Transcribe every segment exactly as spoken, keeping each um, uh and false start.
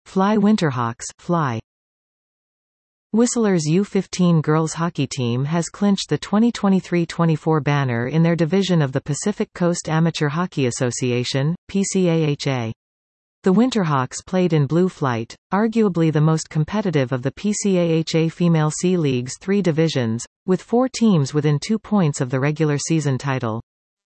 Fly Winterhawks, fly. Whistler's U fifteen girls hockey team has clinched the twenty twenty-three twenty-four banner in their division of the Pacific Coast Amateur Hockey Association, P C A H A. The Winterhawks played in Blue Flight, arguably the most competitive of the P C A H A Female C League's three divisions, with four teams within two points of the regular season title.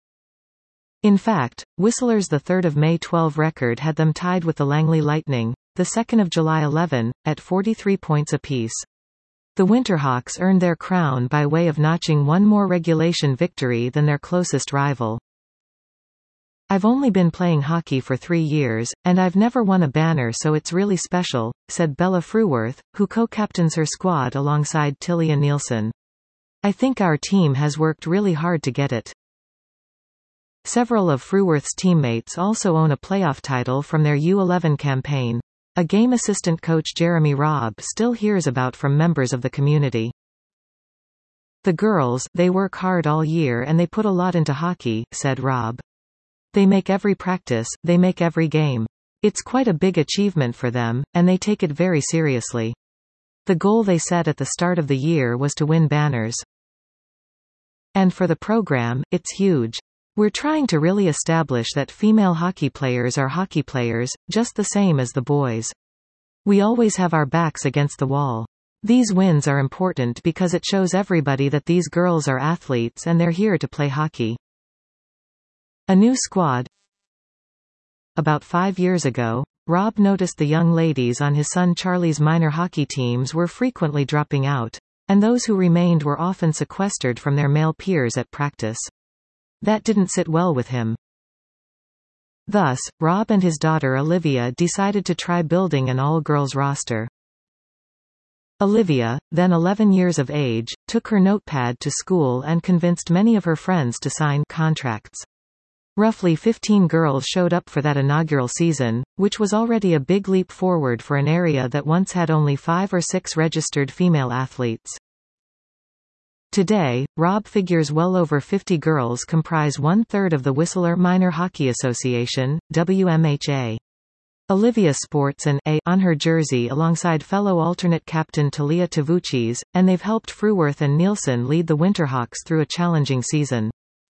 In fact, Whistler's the third of May twelve record had them tied with the Langley Lightning, the second of July eleven, at forty-three points apiece. The Winterhawks earned their crown by way of notching one more regulation victory than their closest rival. "I've only been playing hockey for three years, and I've never won a banner, so it's really special," said Bella Fruworth, who co-captains her squad alongside Tillia Nielsen. "I think our team has worked really hard to get it." Several of Fruworth's teammates also own a playoff title from their U eleven campaign. A game assistant coach Jeremy Robb still hears about from members of the community. "The girls, they work hard all year and they put a lot into hockey," said Robb. "They make every practice, they make every game. It's quite a big achievement for them, and they take it very seriously. The goal they set at the start of the year was to win banners. And for the program, it's huge. We're trying to really establish that female hockey players are hockey players, just the same as the boys. We always have our backs against the wall. These wins are important because it shows everybody that these girls are athletes and they're here to play hockey." A new squad. About five years ago, Robb noticed the young ladies on his son Charlie's minor hockey teams were frequently dropping out, and those who remained were often sequestered from their male peers at practice. That didn't sit well with him. Thus, Robb and his daughter Olivia decided to try building an all-girls roster. Olivia, then eleven years of age, took her notepad to school and convinced many of her friends to sign contracts. Roughly fifteen girls showed up for that inaugural season, which was already a big leap forward for an area that once had only five or six registered female athletes. Today, Robb figures well over fifty girls comprise one-third of the Whistler Minor Hockey Association, W M H A. Olivia sports an A on her jersey alongside fellow alternate captain Talia Tavuchis, and they've helped Fruworth and Nielsen lead the Winterhawks through a challenging season.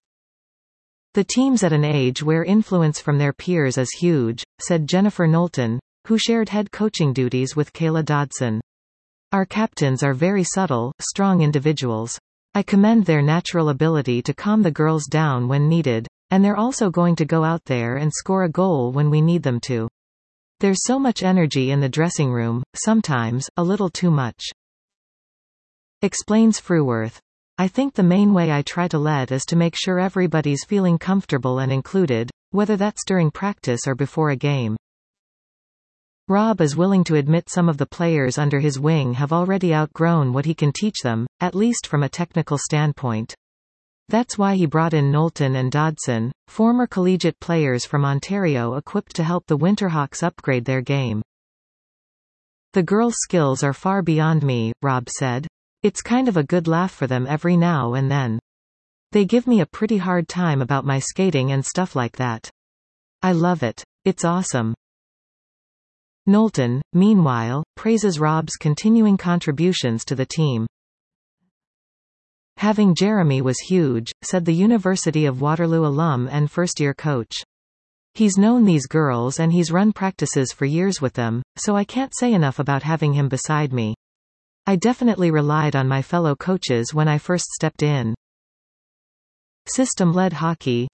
"The team's at an age where influence from their peers is huge," said Jennifer Knowlton, who shared head coaching duties with Kayla Dodson. "Our captains are very subtle, strong individuals. I commend their natural ability to calm the girls down when needed, and they're also going to go out there and score a goal when we need them to. There's so much energy in the dressing room, sometimes, a little too much." Explains Fruworth. "I think the main way I try to lead is to make sure everybody's feeling comfortable and included, whether that's during practice or before a game." Robb is willing to admit some of the players under his wing have already outgrown what he can teach them, at least from a technical standpoint. That's why he brought in Knowlton and Dodson, former collegiate players from Ontario equipped to help the Winterhawks upgrade their game. "The girls' skills are far beyond me," Robb said. "It's kind of a good laugh for them every now and then. They give me a pretty hard time about my skating and stuff like that. I love it. It's awesome." Knowlton, meanwhile, praises Robb's continuing contributions to the team. "Having Jeremy was huge," said the University of Waterloo alum and first-year coach. "He's known these girls and he's run practices for years with them, so I can't say enough about having him beside me. I definitely relied on my fellow coaches when I first stepped in." System-led hockey.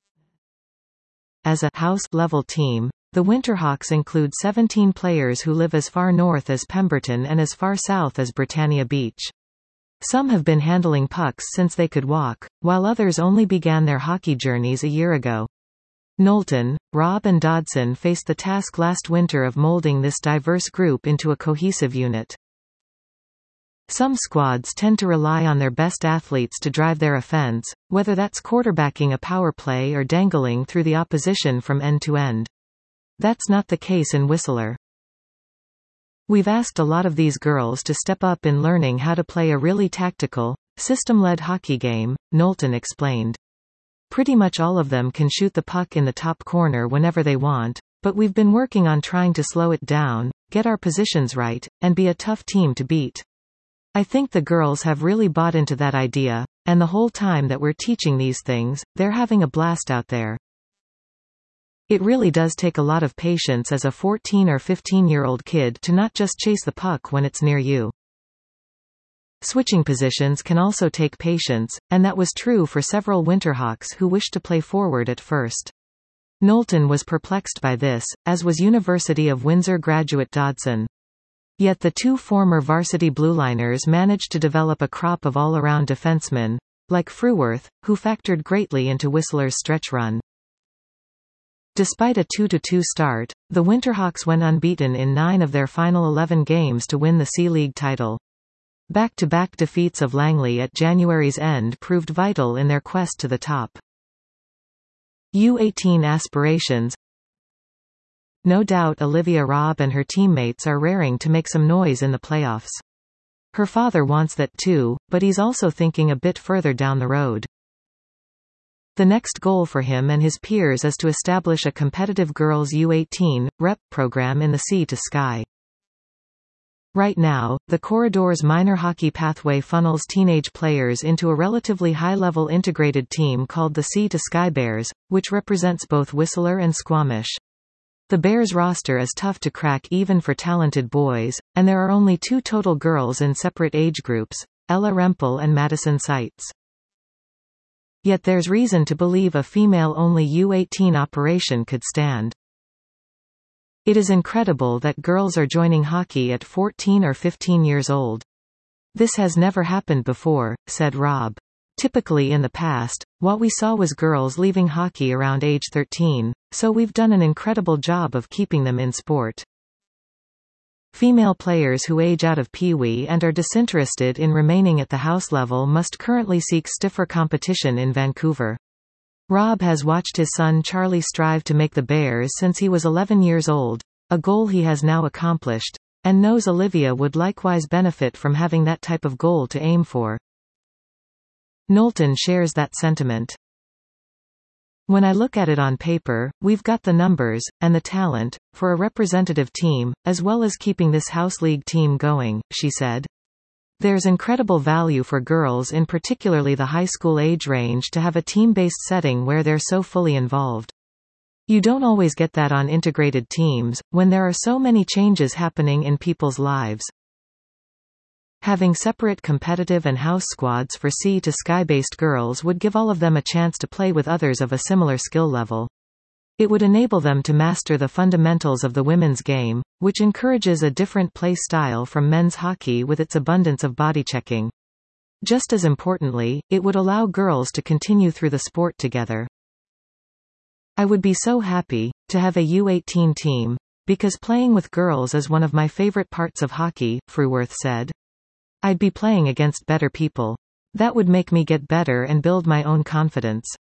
As a house-level team, the Winterhawks include seventeen players who live as far north as Pemberton and as far south as Britannia Beach. Some have been handling pucks since they could walk, while others only began their hockey journeys a year ago. Knowlton, Robb and Dodson faced the task last winter of molding this diverse group into a cohesive unit. Some squads tend to rely on their best athletes to drive their offense, whether that's quarterbacking a power play or dangling through the opposition from end to end. That's not the case in Whistler. "We've asked a lot of these girls to step up in learning how to play a really tactical, system-led hockey game," Knowlton explained. "Pretty much all of them can shoot the puck in the top corner whenever they want, but we've been working on trying to slow it down, get our positions right, and be a tough team to beat. I think the girls have really bought into that idea, and the whole time that we're teaching these things, they're having a blast out there. It really does take a lot of patience as a fourteen or fifteen-year-old kid to not just chase the puck when it's near you. Switching positions can also take patience, and that was true for several Winterhawks who wished to play forward at first. Knowlton was perplexed by this, as was University of Windsor graduate Dodson. Yet the two former varsity Blueliners managed to develop a crop of all-around defensemen, like Fruworth, who factored greatly into Whistler's stretch run. Despite a two to two start, the Winterhawks went unbeaten in nine of their final eleven games to win the C-League title. Back-to-back defeats of Langley at January's end proved vital in their quest to the top. U eighteen aspirations. No doubt Olivia Robb and her teammates are raring to make some noise in the playoffs. Her father wants that too, but he's also thinking a bit further down the road. The next goal for him and his peers is to establish a competitive girls U eighteen rep program in the Sea to Sky. Right now, the Corridors minor hockey pathway funnels teenage players into a relatively high-level integrated team called the Sea to Sky Bears, which represents both Whistler and Squamish. The Bears roster is tough to crack even for talented boys, and there are only two total girls in separate age groups, Ella Rempel and Madison Seitz. Yet there's reason to believe a female-only U eighteen operation could stand. It is incredible that girls are joining hockey at fourteen or fifteen years old. This has never happened before, said Robb. Typically in the past, what we saw was girls leaving hockey around age thirteen, so we've done an incredible job of keeping them in sport. Female players who age out of Pee-wee and are disinterested in remaining at the house level must currently seek stiffer competition in Vancouver. Robb has watched his son Charlie strive to make the Bears since he was eleven years old, a goal he has now accomplished, and knows Olivia would likewise benefit from having that type of goal to aim for. Knowlton shares that sentiment. When I look at it on paper, we've got the numbers, and the talent, for a representative team, as well as keeping this house league team going, she said. There's incredible value for girls in particularly the high school age range to have a team-based setting where they're so fully involved. You don't always get that on integrated teams, when there are so many changes happening in people's lives. Having separate competitive and house squads for Sea to Sky-based girls would give all of them a chance to play with others of a similar skill level. It would enable them to master the fundamentals of the women's game, which encourages a different play style from men's hockey with its abundance of body checking. Just as importantly, it would allow girls to continue through the sport together. I would be so happy to have a U eighteen team, because playing with girls is one of my favorite parts of hockey, Fruworth said. I'd be playing against better people. That would make me get better and build my own confidence.